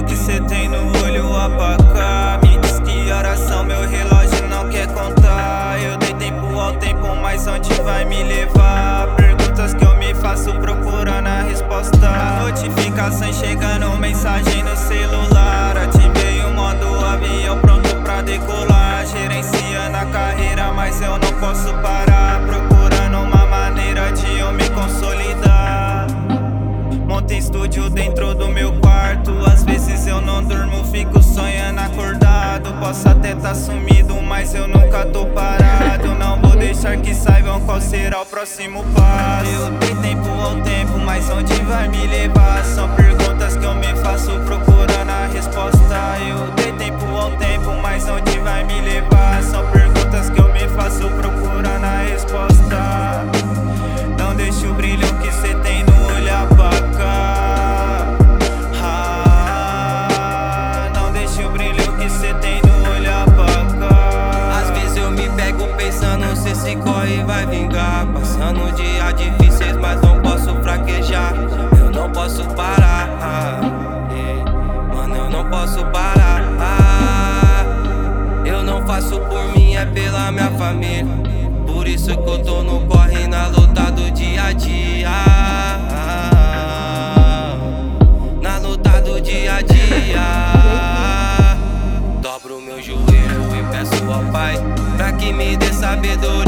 brilho que cê tem no olho apagar. Me diz que horas são, meu relógio não quer contar. Eu dei tempo ao tempo, mas onde vai me levar? Perguntas que eu me faço procurando a resposta. Notificações chegando, mensagem no celular. Ativei o modo avião pronto pra decolar. Gerenciando a carreira, mas eu não posso parar. Procurando uma maneira de eu me consolidar. Montei estúdio dentro do meu quarto. Às vezes eu não durmo, fico sonhando acordado. Posso até tá sumido, mas eu nunca tô parado. Não vou deixar que saibam qual será o próximo passo. Eu dei tempo ao tempo, mas onde vai me levar? São perguntas que eu me faço procurando a resposta. Eu dei tempo ao tempo, mas onde vai me levar? São perguntas que eu me faço procurando a resposta. Não deixe o brilho que cê tem no olho apagar. Não deixe o brilho que cê tem no olho apagar. Às vezes eu me pego pensando se esse corre vai vingar. Passando dias difíceis, mas não posso fraquejar. Eu não posso parar, mano, eu não posso parar. Eu não faço por mim, é pela minha família. Por isso que eu tô no corre, na luta do dia a dia. Na luta do dia a dia. Dobro meu joelho e peço ao Pai pra que me dê sabedoria.